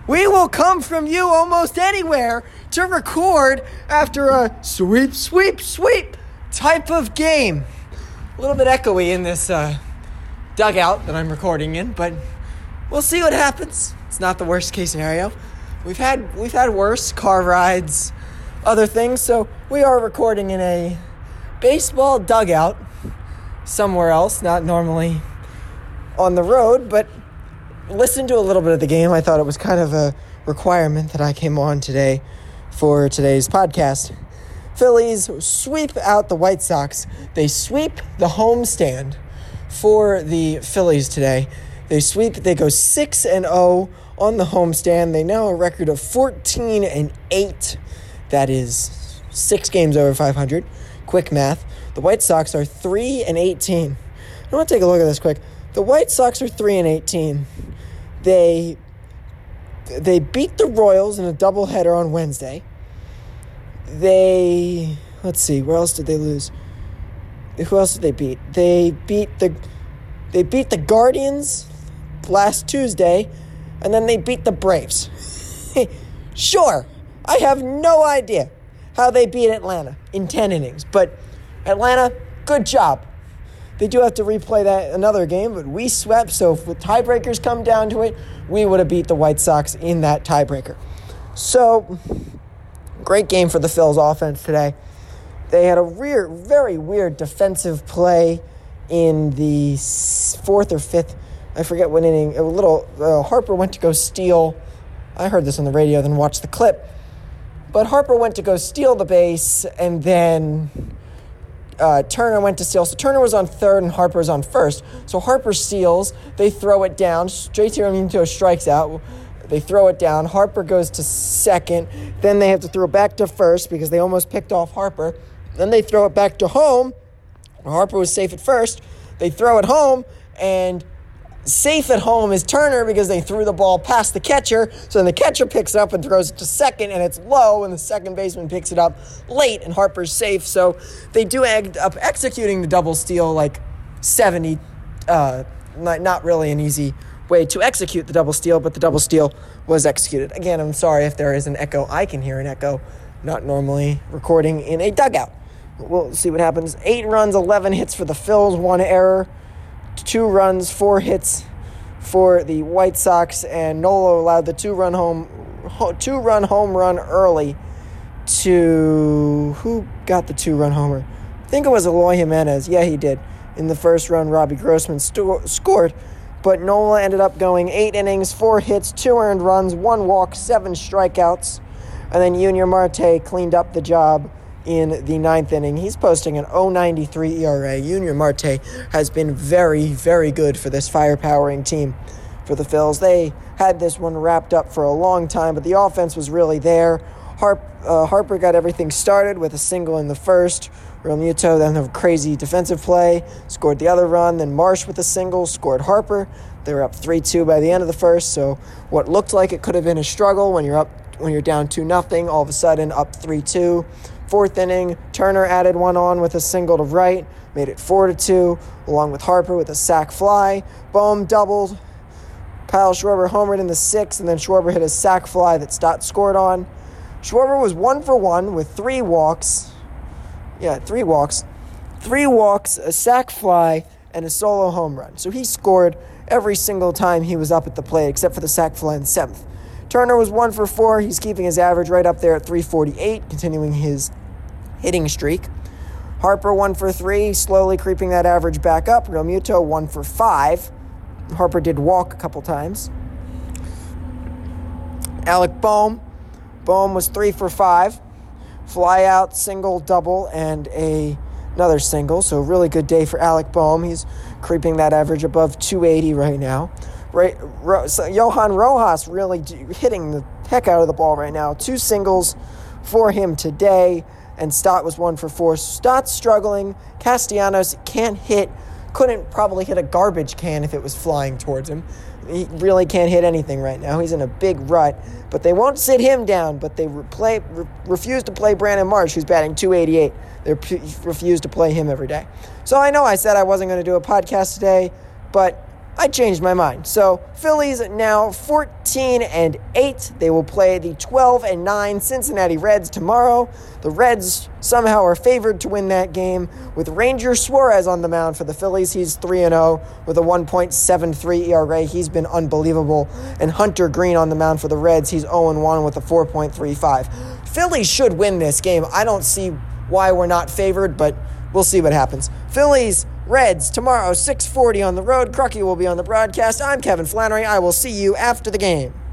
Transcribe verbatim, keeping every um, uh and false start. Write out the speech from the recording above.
We will come from you almost anywhere to record after a sweep, sweep, sweep type of game. A little bit echoey in this uh, dugout that I'm recording in, but we'll see what happens. It's not the worst case scenario. We've had we've had worse car rides, other things, so we are recording in a baseball dugout somewhere else, not normally on the road, but listened to a little bit of the game. I thought it was kind of a requirement that I came on today for today's podcast. Phillies sweep out the White Sox. They sweep the homestand for the Phillies today. They sweep, they go six and oh on the homestand. They now have a record of fourteen and eight. That is six games over five hundred. Quick math. The White Sox are three and eighteen. I want to take a look at this quick. The White Sox are three and eighteen. They they beat the Royals in a doubleheader on Wednesday. They let's see, where else did they lose? Who else did they beat? They beat the they beat the Guardians last Tuesday, and then they beat the Braves. Sure, I have no idea how they beat Atlanta in ten innings, but Atlanta, good job. They do have to replay that another game, but we swept, so if the tiebreakers come down to it, we would have beat the White Sox in that tiebreaker. So, great game for the Phils offense today. They had a rear, very weird defensive play in the fourth or fifth, I forget what inning, a little, uh, Harper went to go steal, I heard this on the radio, then watched the clip, but Harper went to go steal the base, and then Uh, Turner went to steal. So Turner was on third and Harper was on first. So Harper steals. They throw it down. J T Realmuto strikes out. They throw it down. Harper goes to second. Then they have to throw it back to first because they almost picked off Harper. Then they throw it back to home. Harper was safe at first. They throw it home, and safe at home is Turner because they threw the ball past the catcher. So then the catcher picks it up and throws it to second, and it's low, and the second baseman picks it up late, and Harper's safe. So they do end up executing the double steal like seventy. Uh, not, not really an easy way to execute the double steal, but the double steal was executed. Again, I'm sorry if there is an echo. I can hear an echo. Not normally recording in a dugout. We'll see what happens. Eight runs, eleven hits for the Phils, one error. Two runs, four hits for the White Sox, and Nolo allowed the two-run home, two-run home run early to who got the two-run homer? I think it was Eloy Jimenez. Yeah, he did. In the first run, Robbie Grossman sto- scored, but Nola ended up going eight innings, four hits, two earned runs, one walk, seven strikeouts, and then Junior Marte cleaned up the job in the ninth inning. He's posting an oh ninety-three E R A. Junior Marte has been very, very good for this fire-powering team for the Phils. They had this one wrapped up for a long time, but the offense was really there. Harp, uh, Harper got everything started with a single in the first. Realmuto then a crazy defensive play, scored the other run. Then Marsh with a single, scored Harper. They were up three two by the end of the first, so what looked like it could have been a struggle when you're up when you're down two nothing, all of a sudden up three two. Fourth inning, Turner added one on with a single to right, made it four to two, along with Harper with a sac fly. Bohm doubled. Kyle Schwarber homered in the sixth, and then Schwarber hit a sac fly that Stott scored on. Schwarber was one for one with three walks. Yeah, three walks. Three walks, a sac fly, and a solo home run. So he scored every single time he was up at the plate, except for the sac fly in the seventh. Turner was one for four. He's keeping his average right up there at three forty-eight, continuing his hitting streak. Harper one for three, slowly creeping that average back up. Realmuto one for five. Harper did walk a couple times. Alec Bohm. Bohm was three for five. Fly out, single, double, and a another single. So really good day for Alec Bohm. He's creeping that average above two eighty right now. Right, Ro, so Johan Rojas really hitting the heck out of the ball right now. Two singles for him today, and Stott was one for four. Stott's struggling. Castellanos can't hit, couldn't probably hit a garbage can if it was flying towards him. He really can't hit anything right now. He's in a big rut, but they won't sit him down, but they replay, re- refuse to play Brandon Marsh, who's batting two eighty-eight. They p- refuse to play him every day. So I know I said I wasn't going to do a podcast today, but I changed my mind. So Phillies now fourteen and eight. They will play the twelve and nine Cincinnati Reds tomorrow. The Reds somehow are favored to win that game with Ranger Suarez on the mound for the Phillies. He's three and oh with a one point seven three E R A. He's been unbelievable. And Hunter Green on the mound for the Reds. He's oh and one with a four point three five. Phillies should win this game. I don't see why we're not favored, but we'll see what happens. Phillies Reds tomorrow, six forty on the road. Crucky will be on the broadcast. I'm Kevin Flannery. I will see you after the game.